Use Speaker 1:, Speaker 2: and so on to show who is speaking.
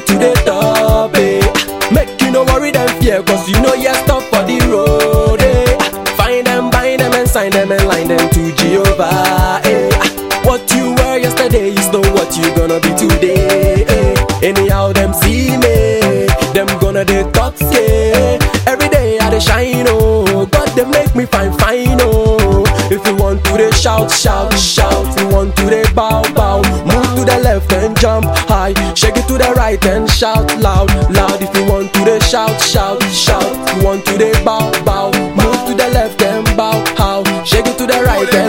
Speaker 1: to the top, eh. Make you no worry them fear, cause you know you're stuck for the road, eh. Find them, bind them and sign them and line them to Jehovah, eh. What you were yesterday is not what you gonna be today, eh. Anyhow them see me, them gonna they talk scare. Every day I dey shine, oh. God they make me fine, oh. If you want to they shout, shout, shout. If you want to they bow, bow. Move to the left and jump high. Shake it to the right and shout loud, loud. If you want to they shout, shout, shout. If you want to they bow, bow. Move to the left and bow, how. Shake it to the right and